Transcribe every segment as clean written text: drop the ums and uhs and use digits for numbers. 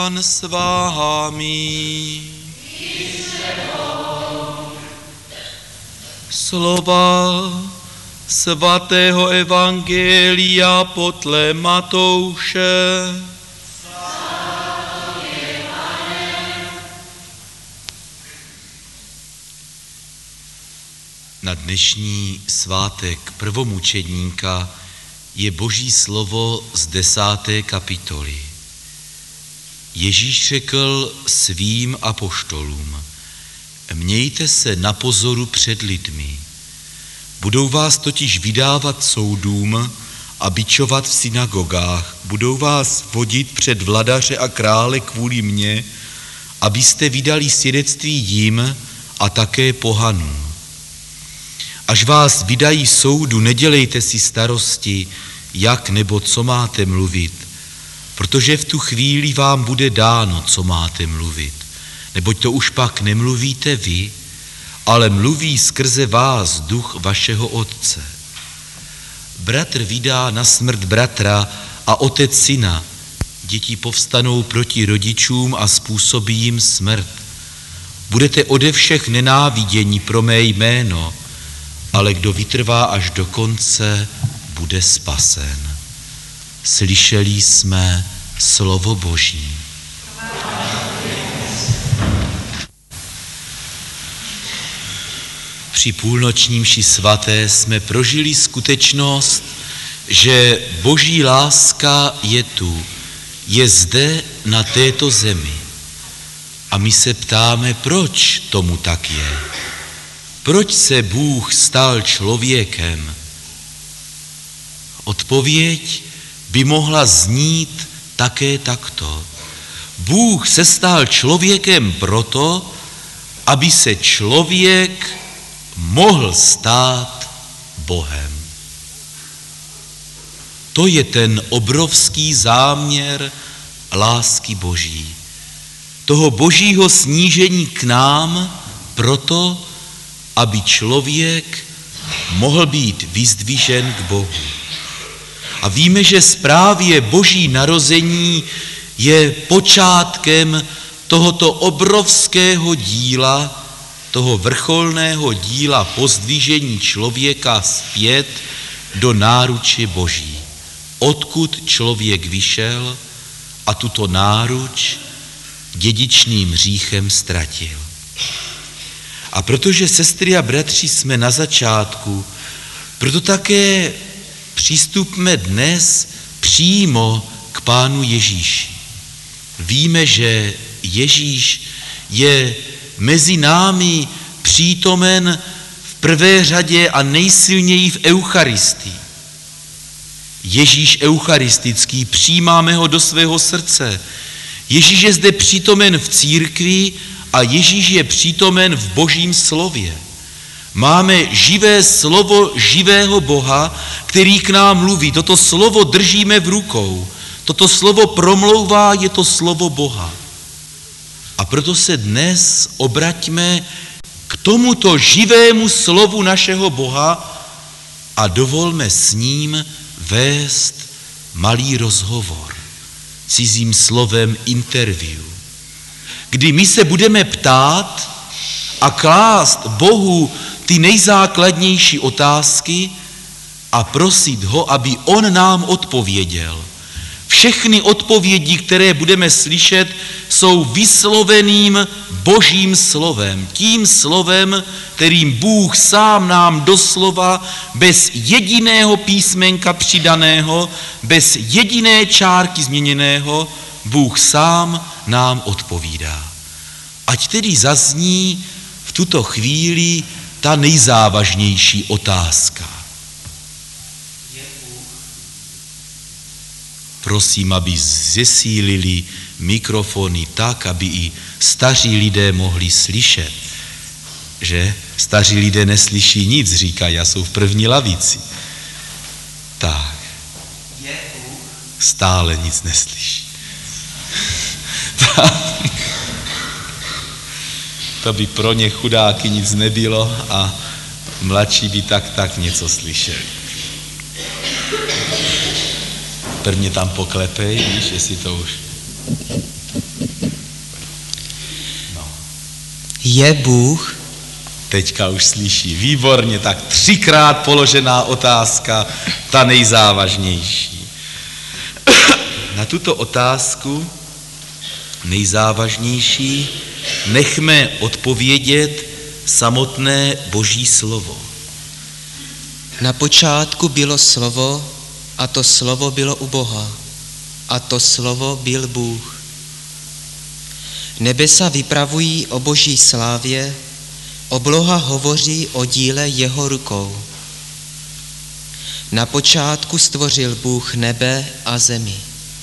Pán s vámi. Slova svatého evangelia podle Matouše. Na dnešní svátek prvomučedníka je Boží slovo z 10. kapitoly. Ježíš řekl svým apoštolům: mějte se na pozoru před lidmi. Budou vás totiž vydávat soudům a bičovat v synagogách. Budou vás vodit před vladaře a krále kvůli mně, abyste vydali svědectví jim a také pohanům. Až vás vydají soudu, nedělejte si starosti, jak nebo co máte mluvit, protože v tu chvíli vám bude dáno, co máte mluvit. Neboť to už pak nemluvíte vy, ale mluví skrze vás duch vašeho Otce. Bratr vydá na smrt bratra a otec syna. Děti povstanou proti rodičům a způsobí jim smrt. Budete ode všech nenáviděni pro mé jméno, ale kdo vytrvá až do konce, bude spasen. Slyšeli jsme slovo Boží. Při půlnoční mši svaté jsme prožili skutečnost, že Boží láska je tu, je zde na této zemi. A my se ptáme, proč tomu tak je. Proč se Bůh stal člověkem? Odpověď by mohla znít také takto. Bůh se stal člověkem proto, aby se člověk mohl stát Bohem. To je ten obrovský záměr lásky Boží. Toho Božího snížení k nám proto, aby člověk mohl být vyzdvižen k Bohu. A víme, že právě Boží narození je počátkem tohoto obrovského díla, toho vrcholného díla pozdvižení člověka zpět do náruče Boží, odkud člověk vyšel a tuto náruč dědičným hříchem ztratil. A protože, sestry a bratři, jsme na začátku, proto také přistupme dnes přímo k Pánu Ježíši. Víme, že Ježíš je mezi námi přítomen v prvé řadě a nejsilněji v Eucharistii. Ježíš eucharistický, přijímáme ho do svého srdce. Ježíš je zde přítomen v církvi a Ježíš je přítomen v Božím slově. Máme živé slovo živého Boha, který k nám mluví. Toto slovo držíme v rukou. Toto slovo promlouvá, je to slovo Boha. A proto se dnes obraťme k tomuto živému slovu našeho Boha a dovolme s ním vést malý rozhovor, cizím slovem interview, kdy my se budeme ptát a klást Bohu ty nejzákladnější otázky a prosit ho, aby on nám odpověděl. Všechny odpovědi, které budeme slyšet, jsou vysloveným Božím slovem. Tím slovem, kterým Bůh sám nám doslova bez jediného písmenka přidaného, bez jediné čárky změněného, Bůh sám nám odpovídá. Ať tedy zazní v tuto chvíli ta nejzávažnější otázka. Prosím, aby zesílili mikrofony tak, aby i staří lidé mohli slyšet. Že? Staří lidé neslyší nic, říkají, a jsou v první lavici. Tak. Stále nic neslyší. To by pro ně chudáky nic nebylo a mladší by tak něco slyšeli. Prvně tam poklepej, víš, jestli to už... Je Bůh? Teďka už slyší, výborně, tak 3krát položená otázka, ta nejzávažnější. Na tuto otázku nejzávažnější nechme odpovědět samotné Boží slovo. Na počátku bylo slovo, a to slovo bylo u Boha, a to slovo byl Bůh. Nebesa vypravují o Boží slávě, obloha hovoří o díle jeho rukou. Na počátku stvořil Bůh nebe a zemi.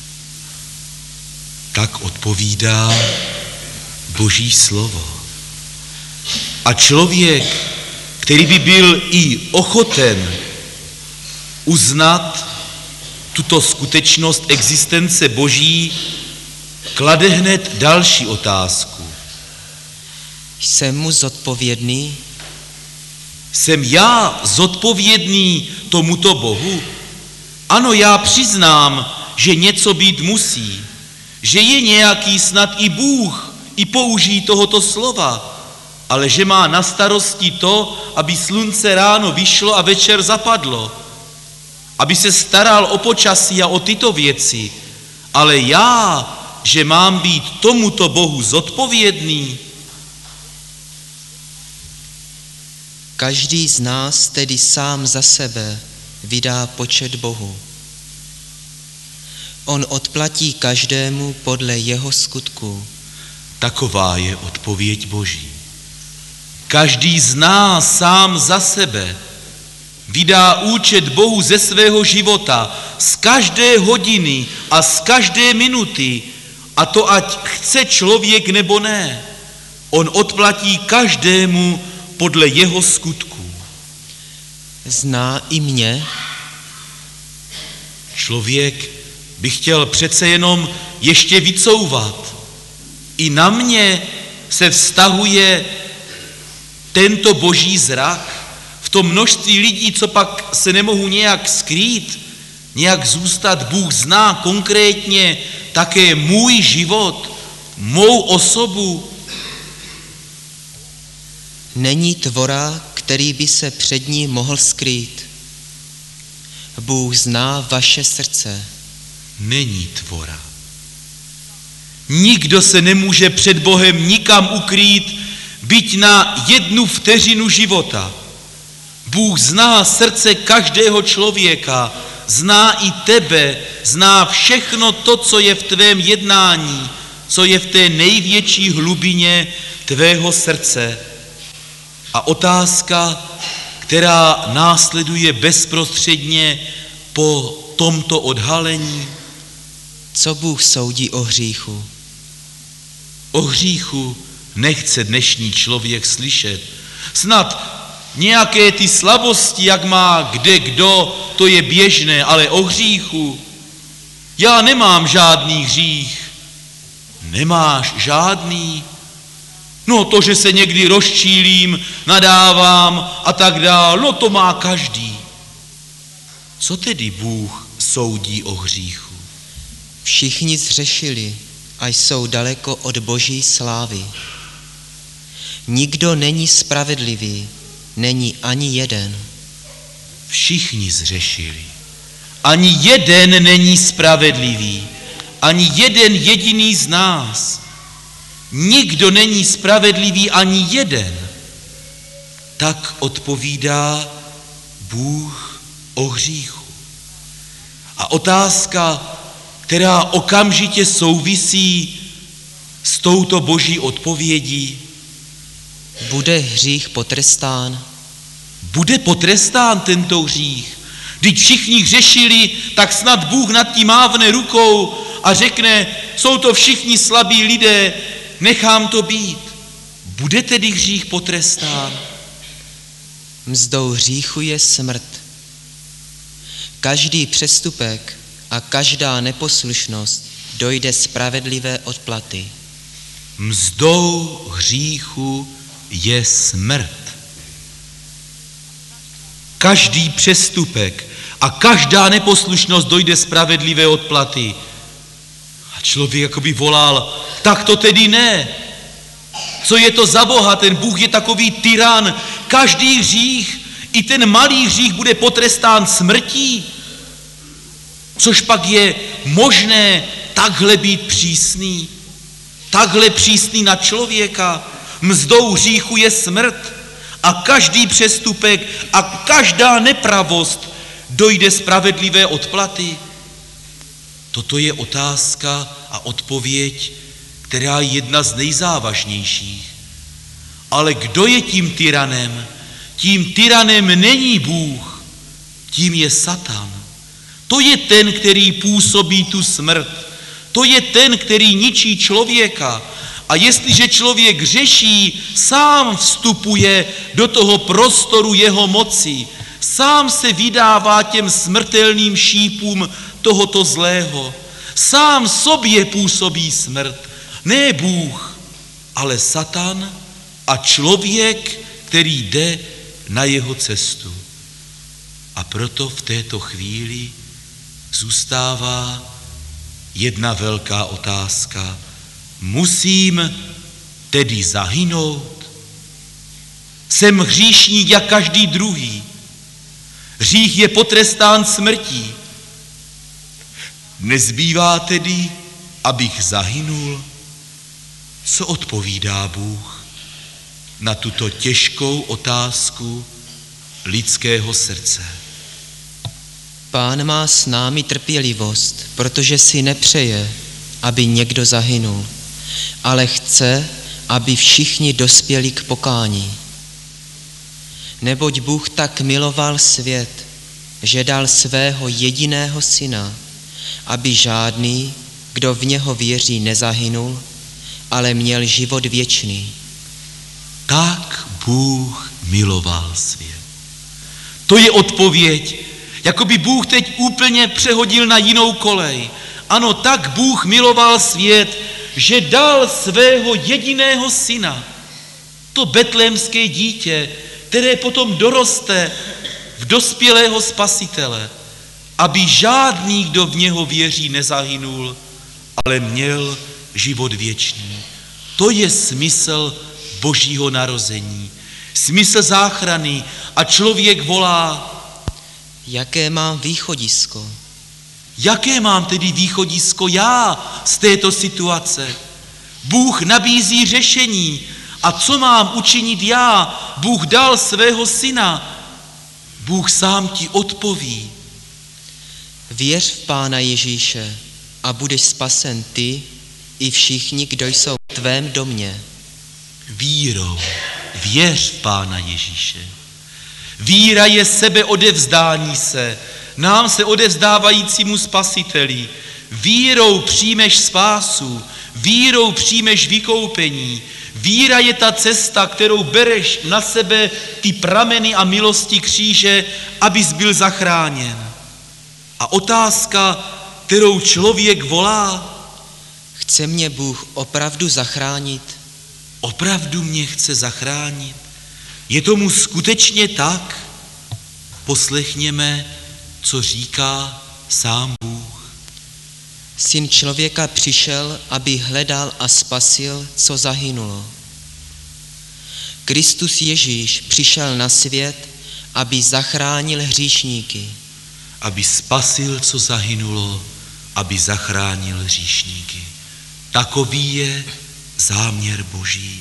Tak odpovídá Boží slovo. A člověk, který by byl i ochoten uznat tuto skutečnost existence Boží, klade hned další otázku. Jsem mu zodpovědný? Jsem já zodpovědný tomuto Bohu? Ano, já přiznám, že něco být musí, že je nějaký snad i Bůh, i použij tohoto slova, ale že má na starosti to, aby slunce ráno vyšlo a večer zapadlo, aby se staral o počasí a o tyto věci, ale já, že mám být tomuto Bohu zodpovědný. Každý z nás tedy sám za sebe vydá počet Bohu. On odplatí každému podle jeho skutků. Taková je odpověď Boží. Každý z nás sám za sebe vydá účet Bohu ze svého života, z každé hodiny a z každé minuty, a to ať chce člověk nebo ne. On odplatí každému podle jeho skutků. Zná i mě? Člověk by chtěl přece jenom ještě vycouvat. I na mě se vztahuje tento Boží zrak. V tom množství lidí, co pak se nemohu nějak skrýt, nějak zůstat, Bůh zná konkrétně také můj život, mou osobu. Není tvora, který by se před ní mohl skrýt. Bůh zná vaše srdce. Není tvora. Nikdo se nemůže před Bohem nikam ukrýt, byť na 1 vteřinu života. Bůh zná srdce každého člověka, zná i tebe, zná všechno to, co je v tvém jednání, co je v té největší hlubině tvého srdce. A otázka, která následuje bezprostředně po tomto odhalení. Co Bůh soudí o hříchu? O hříchu nechce dnešní člověk slyšet. Snad nějaké ty slabosti, jak má kde kdo, to je běžné, ale o hříchu. Já nemám žádný hřích. Nemáš žádný? No to, že se někdy rozčílím, nadávám a tak dál, no to má každý. Co tedy Bůh soudí o hříchu? Všichni zřešili a jsou daleko od Boží slávy. Nikdo není spravedlivý, není ani jeden. Všichni zřešili. Ani jeden není spravedlivý, ani jeden jediný z nás. Nikdo není spravedlivý, ani jeden. Tak odpovídá Bůh o hříchu. A otázka, která okamžitě souvisí s touto Boží odpovědí. Bude hřích potrestán? Bude potrestán tento hřích. Když všichni hřešili, tak snad Bůh nad tím mávne rukou a řekne, jsou to všichni slabí lidé, nechám to být. Bude tedy hřích potrestán? Mzdou hříchu je smrt. Každý přestupek a každá neposlušnost dojde spravedlivé odplaty. Mzdou hříchu je smrt. Každý přestupek a každá neposlušnost dojde spravedlivé odplaty. A člověk jakoby volal, tak to tedy ne. Co je to za Boha? Ten Bůh je takový tyran. Každý hřích, i ten malý hřích bude potrestán smrtí. Což pak je možné takhle být přísný? Takhle přísný na člověka? Mzdou hříchu je smrt a každý přestupek a každá nepravost dojde spravedlivé odplaty. Toto je otázka a odpověď, která je jedna z nejzávažnějších. Ale kdo je tím tyranem? Tím tyranem není Bůh, tím je Satan. To je ten, který působí tu smrt. To je ten, který ničí člověka. A jestliže člověk řeší, sám vstupuje do toho prostoru jeho moci. Sám se vydává těm smrtelným šípům tohoto zlého. Sám sobě působí smrt. Ne Bůh, ale Satan a člověk, který jde na jeho cestu. A proto v této chvíli zůstává jedna velká otázka. Musím tedy zahynout? Jsem hříšník jak každý druhý. Hřích je potrestán smrtí. Nezbývá tedy, abych zahynul? Co odpovídá Bůh na tuto těžkou otázku lidského srdce? Pán má s námi trpělivost, protože si nepřeje, aby někdo zahynul, ale chce, aby všichni dospěli k pokání. Neboť Bůh tak miloval svět, že dal svého jediného syna, aby žádný, kdo v něho věří, nezahynul, ale měl život věčný. Tak Bůh miloval svět. To je odpověď. Jakoby Bůh teď úplně přehodil na jinou kolej. Ano, tak Bůh miloval svět, že dal svého jediného syna. To betlémské dítě, které potom doroste v dospělého spasitele, aby žádný, kdo v něho věří, nezahynul, ale měl život věčný. To je smysl Božího narození, smysl záchrany a člověk volá: jaké mám východisko? Jaké mám tedy východisko já z této situace? Bůh nabízí řešení. A co mám učinit já? Bůh dal svého syna. Bůh sám ti odpoví. Věř v Pána Ježíše a budeš spasen ty i všichni, kdo jsou v tvém domě. Vírou věř v Pána Ježíše. Víra je sebeodevzdání se, nám se odevzdávajícímu Spasiteli. Vírou přijmeš spásu, vírou přijmeš vykoupení. Víra je ta cesta, kterou bereš na sebe ty prameny a milosti kříže, abys byl zachráněn. A otázka, kterou člověk volá: chce mě Bůh opravdu zachránit? Opravdu mě chce zachránit? Je tomu skutečně tak? Poslechněme, co říká sám Bůh. Syn člověka přišel, aby hledal a spasil, co zahynulo. Kristus Ježíš přišel na svět, aby zachránil hříšníky. Aby spasil, co zahynulo, aby zachránil hříšníky. Takový je záměr Boží.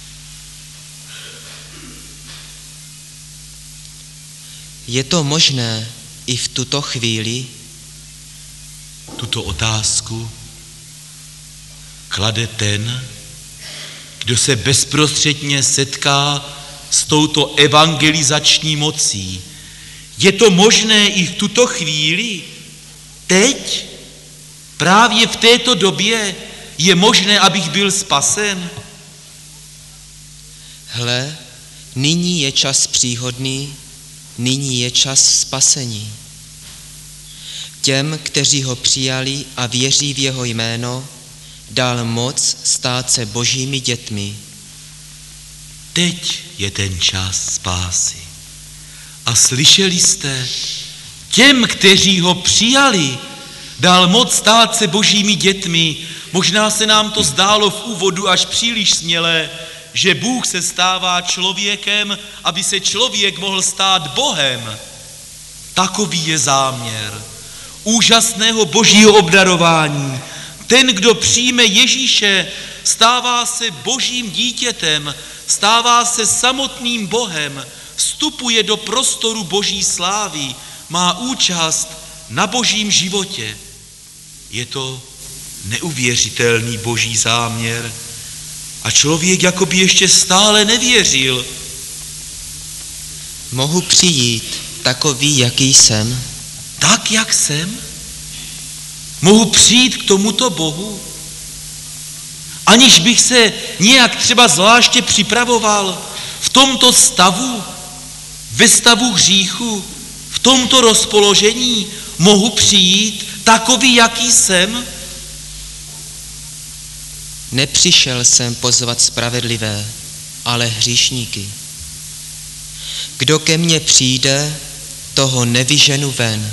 Je to možné i v tuto chvíli? Tuto otázku klade ten, kdo se bezprostředně setká s touto evangelizační mocí. Je to možné i v tuto chvíli? Teď? Právě v této době je možné, abych byl spasen? Hle, nyní je čas příhodný, nyní je čas spasení. Těm, kteří ho přijali a věří v jeho jméno, dal moc stát se Božími dětmi. Teď je ten čas spásy. A slyšeli jste, těm, kteří ho přijali, dal moc stát se Božími dětmi. možná se nám to zdálo v úvodu až příliš smělé, že Bůh se stává člověkem, aby se člověk mohl stát Bohem. Takový je záměr úžasného božího obdarování. Ten, kdo přijme Ježíše, stává se božím dítětem, stává se samotným Bohem, vstupuje do prostoru boží slávy, má účast na božím životě. Je to neuvěřitelný boží záměr a člověk jakoby ještě stále nevěřil. Mohu přijít takový, jaký jsem? Tak, jak jsem? Mohu přijít k tomuto Bohu? Aniž bych se nějak třeba zvláště připravoval v tomto stavu, ve stavu hříchu, v tomto rozpoložení, mohu přijít takový, jaký jsem? Nepřišel jsem pozvat spravedlivé, ale hříšníky. Kdo ke mně přijde, toho nevyženu ven.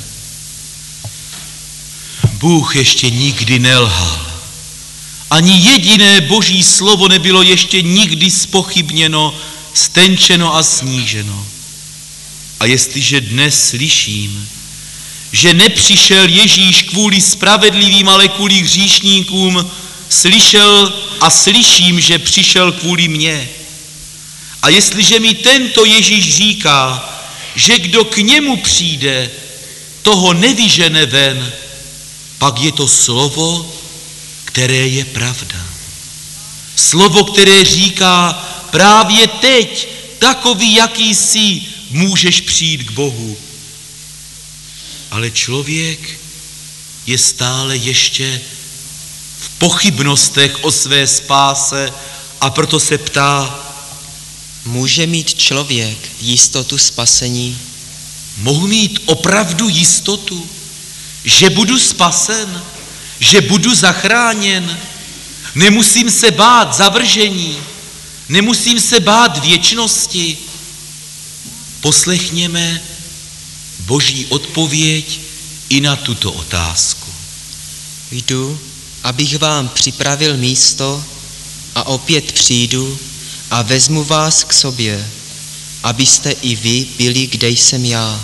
Bůh ještě nikdy nelhal. Ani jediné boží slovo nebylo ještě nikdy zpochybněno, stenčeno a sníženo. A jestliže dnes slyším, že nepřišel Ježíš kvůli spravedlivým, ale kvůli hříšníkům, slyšel a slyším, že přišel kvůli mně. A jestliže mi tento Ježíš říká, že kdo k němu přijde, toho nevyžene ven, pak je to slovo, které je pravda. Slovo, které říká, právě teď, takový, jaký jsi, můžeš přijít k Bohu. Ale člověk je stále ještě v pochybnostech o své spáse a proto se ptá, může mít člověk jistotu spasení? Mohu mít opravdu jistotu, že budu spasen, že budu zachráněn? Nemusím se bát zavržení, nemusím se bát věčnosti. Poslechněme boží odpověď i na tuto otázku. Jdu, abych vám připravil místo a opět přijdu a vezmu vás k sobě, abyste i vy byli, kde jsem já.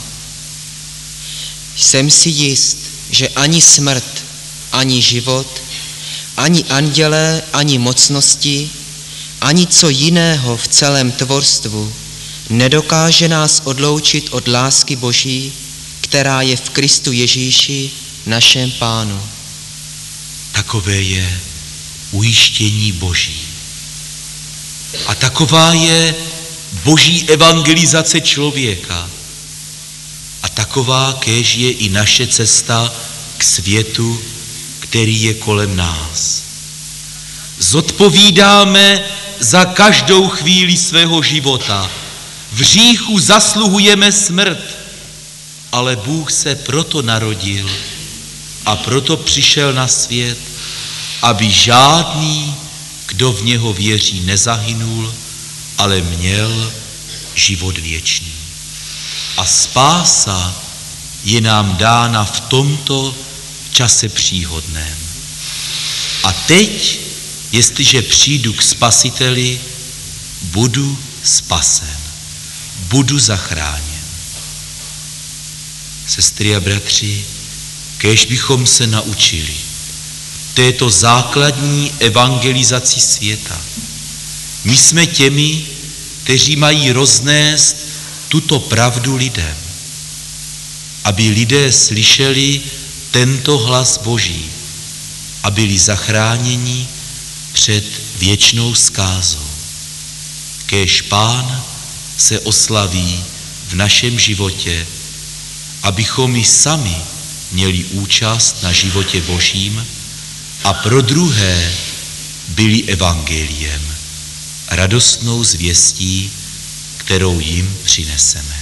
Jsem si jist, že ani smrt, ani život, ani andělé, ani mocnosti, ani co jiného v celém tvorstvu nedokáže nás odloučit od lásky Boží, která je v Kristu Ježíši, našem Pánu. Takové je ujištění Boží. A taková je boží evangelizace člověka. A taková kéž je i naše cesta k světu, který je kolem nás. Zodpovídáme za každou chvíli svého života. V hříchu zasluhujeme smrt, ale Bůh se proto narodil a proto přišel na svět, aby žádný, kdo v něho věří, nezahynul, ale měl život věčný. A spása je nám dána v tomto čase příhodném. A teď, jestliže přijdu k Spasiteli, budu spasen, budu zachráněn. Sestry a bratři, kéž bychom se naučili této základní evangelizaci světa. My jsme těmi, kteří mají roznést tuto pravdu lidem, aby lidé slyšeli tento hlas Boží a byli zachráněni před věčnou zkázou. Kéž Pán se oslaví v našem životě, abychom my sami měli účast na životě Božím a pro druhé byli evangeliem, radostnou zvěstí, kterou jim přineseme.